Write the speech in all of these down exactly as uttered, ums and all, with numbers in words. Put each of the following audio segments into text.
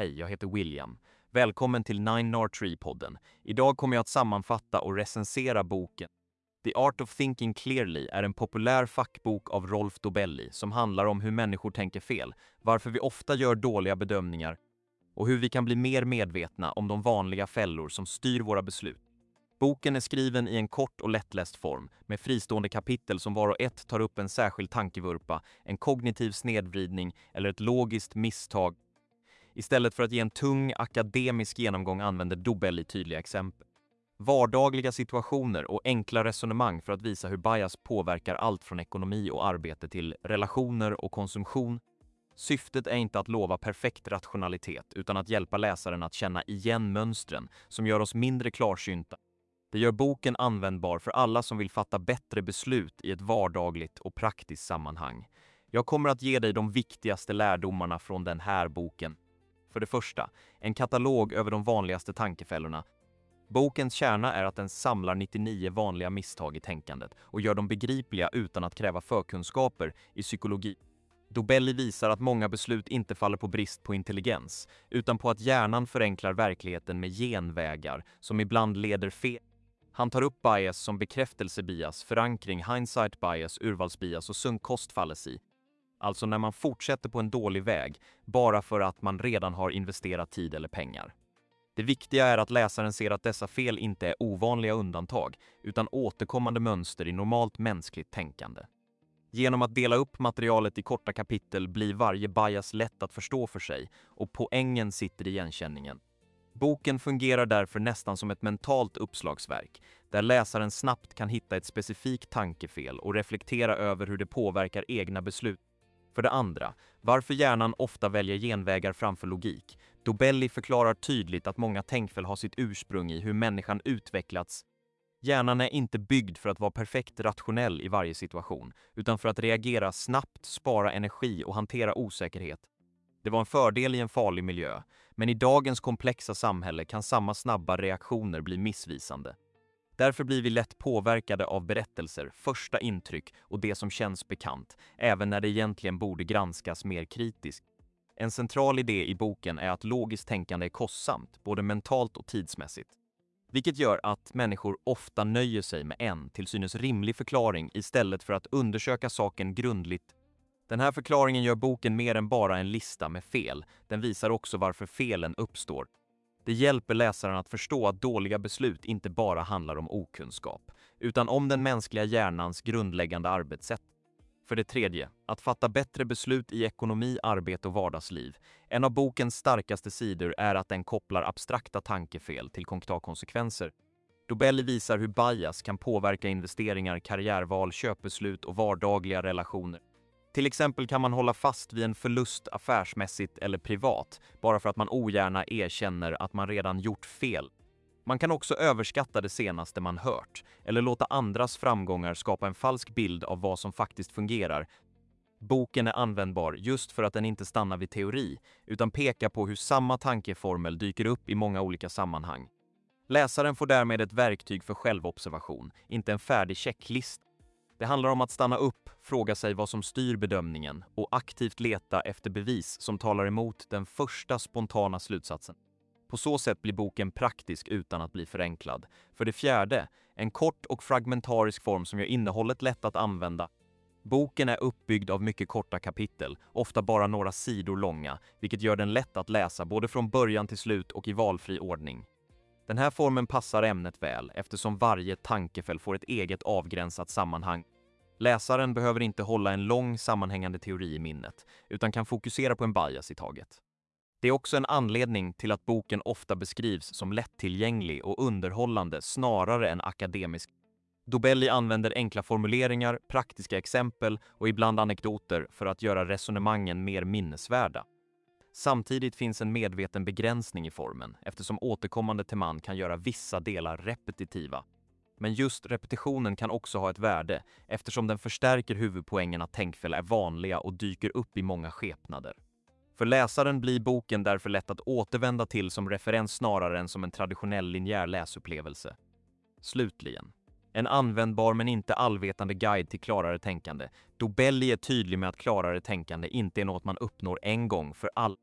Hej, jag heter William. Välkommen till Nine Nor Tree-podden. Idag kommer jag att sammanfatta och recensera boken. The Art of Thinking Clearly är en populär fackbok av Rolf Dobelli som handlar om hur människor tänker fel, varför vi ofta gör dåliga bedömningar och hur vi kan bli mer medvetna om de vanliga fällor som styr våra beslut. Boken är skriven i en kort och lättläst form med fristående kapitel som var och ett tar upp en särskild tankevurpa, en kognitiv snedvridning eller ett logiskt misstag. Istället för att ge en tung akademisk genomgång använder Dobelli tydliga exempel. Vardagliga situationer och enkla resonemang för att visa hur bias påverkar allt från ekonomi och arbete till relationer och konsumtion. Syftet är inte att lova perfekt rationalitet utan att hjälpa läsaren att känna igen mönstren som gör oss mindre klarsynta. Det gör boken användbar för alla som vill fatta bättre beslut i ett vardagligt och praktiskt sammanhang. Jag kommer att ge dig de viktigaste lärdomarna från den här boken. För det första, en katalog över de vanligaste tankefällorna. Bokens kärna är att den samlar nittionio vanliga misstag i tänkandet och gör dem begripliga utan att kräva förkunskaper i psykologi. Dobelli visar att många beslut inte faller på brist på intelligens, utan på att hjärnan förenklar verkligheten med genvägar som ibland leder fel. Han tar upp bias som bekräftelsebias, förankring, hindsight bias, urvalsbias och sunk cost fallacy. Alltså när man fortsätter på en dålig väg bara för att man redan har investerat tid eller pengar. Det viktiga är att läsaren ser att dessa fel inte är ovanliga undantag utan återkommande mönster i normalt mänskligt tänkande. Genom att dela upp materialet i korta kapitel blir varje bias lätt att förstå för sig och poängen sitter i igenkänningen. Boken fungerar därför nästan som ett mentalt uppslagsverk där läsaren snabbt kan hitta ett specifikt tankefel och reflektera över hur det påverkar egna beslut. För det andra, varför hjärnan ofta väljer genvägar framför logik. Dobelli förklarar tydligt att många tänkfel har sitt ursprung i hur människan utvecklats. Hjärnan är inte byggd för att vara perfekt rationell i varje situation, utan för att reagera snabbt, spara energi och hantera osäkerhet. Det var en fördel i en farlig miljö, men i dagens komplexa samhälle kan samma snabba reaktioner bli missvisande. Därför blir vi lätt påverkade av berättelser, första intryck och det som känns bekant, även när det egentligen borde granskas mer kritiskt. En central idé i boken är att logiskt tänkande är kostsamt, både mentalt och tidsmässigt. Vilket gör att människor ofta nöjer sig med en till synes rimlig förklaring istället för att undersöka saken grundligt. Den här förklaringen gör boken mer än bara en lista med fel, den visar också varför felen uppstår. Det hjälper läsaren att förstå att dåliga beslut inte bara handlar om okunskap, utan om den mänskliga hjärnans grundläggande arbetssätt. För det tredje, att fatta bättre beslut i ekonomi, arbete och vardagsliv. En av bokens starkaste sidor är att den kopplar abstrakta tankefel till konkreta konsekvenser. Dobelli visar hur bias kan påverka investeringar, karriärval, köpbeslut och vardagliga relationer. Till exempel kan man hålla fast vid en förlust affärsmässigt eller privat bara för att man ogärna erkänner att man redan gjort fel. Man kan också överskatta det senaste man hört eller låta andras framgångar skapa en falsk bild av vad som faktiskt fungerar. Boken är användbar just för att den inte stannar vid teori utan pekar på hur samma tankeformel dyker upp i många olika sammanhang. Läsaren får därmed ett verktyg för självobservation, inte en färdig checklist. Det handlar om att stanna upp, fråga sig vad som styr bedömningen och aktivt leta efter bevis som talar emot den första spontana slutsatsen. På så sätt blir boken praktisk utan att bli förenklad. För det fjärde, en kort och fragmentarisk form som gör innehållet lätt att använda. Boken är uppbyggd av mycket korta kapitel, ofta bara några sidor långa, vilket gör den lätt att läsa både från början till slut och i valfri ordning. Den här formen passar ämnet väl eftersom varje tankefäll får ett eget avgränsat sammanhang. Läsaren behöver inte hålla en lång sammanhängande teori i minnet, utan kan fokusera på en bias i taget. Det är också en anledning till att boken ofta beskrivs som lättillgänglig och underhållande snarare än akademisk. Dobelli använder enkla formuleringar, praktiska exempel och ibland anekdoter för att göra resonemangen mer minnesvärda. Samtidigt finns en medveten begränsning i formen eftersom återkommande teman kan göra vissa delar repetitiva. Men just repetitionen kan också ha ett värde eftersom den förstärker huvudpoängen att tänkfel är vanliga och dyker upp i många skepnader. För läsaren blir boken därför lätt att återvända till som referens snarare än som en traditionell linjär läsupplevelse. Slutligen, en användbar men inte allvetande guide till klarare tänkande. Dobelli är tydlig med att klarare tänkande inte är något man uppnår en gång för all.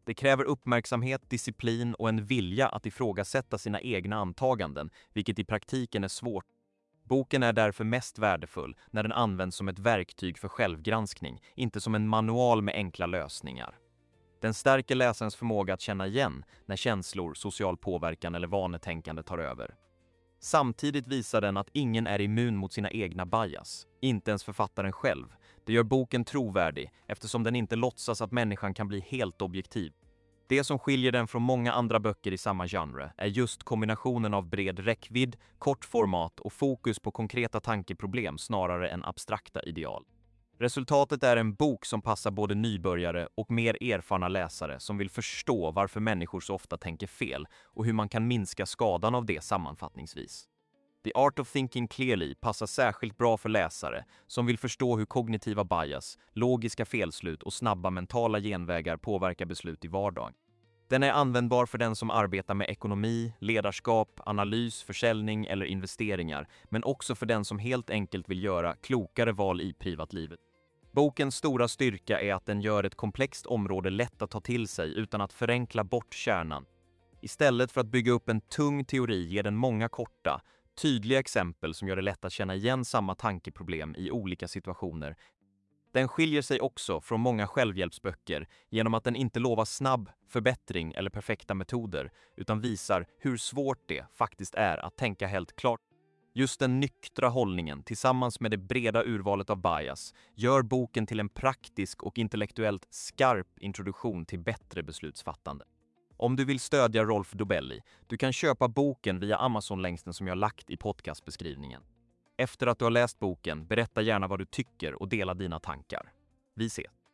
Det kräver uppmärksamhet, disciplin och en vilja att ifrågasätta sina egna antaganden, vilket i praktiken är svårt. Boken är därför mest värdefull när den används som ett verktyg för självgranskning, inte som en manual med enkla lösningar. Den stärker läsarens förmåga att känna igen när känslor, social påverkan eller vanetänkande tar över. Samtidigt visar den att ingen är immun mot sina egna bias, inte ens författaren själv. Det gör boken trovärdig eftersom den inte låtsas att människan kan bli helt objektiv. Det som skiljer den från många andra böcker i samma genre är just kombinationen av bred räckvidd, kort format och fokus på konkreta tankeproblem snarare än abstrakta ideal. Resultatet är en bok som passar både nybörjare och mer erfarna läsare som vill förstå varför människor så ofta tänker fel och hur man kan minska skadan av det sammanfattningsvis. The Art of Thinking Clearly passar särskilt bra för läsare som vill förstå hur kognitiva bias, logiska felslut och snabba mentala genvägar påverkar beslut i vardagen. Den är användbar för den som arbetar med ekonomi, ledarskap, analys, försäljning eller investeringar, men också för den som helt enkelt vill göra klokare val i privatlivet. Bokens stora styrka är att den gör ett komplext område lätt att ta till sig utan att förenkla bort kärnan. Istället för att bygga upp en tung teori ger den många korta, tydliga exempel som gör det lätt att känna igen samma tankeproblem i olika situationer. Den skiljer sig också från många självhjälpsböcker genom att den inte lovar snabb förbättring eller perfekta metoder, utan visar hur svårt det faktiskt är att tänka helt klart. Just den nyktra hållningen tillsammans med det breda urvalet av bias gör boken till en praktisk och intellektuellt skarp introduktion till bättre beslutsfattande. Om du vill stödja Rolf Dobelli, du kan köpa boken via Amazon-länksen som jag lagt i podcastbeskrivningen. Efter att du har läst boken, berätta gärna vad du tycker och dela dina tankar. Vi ses!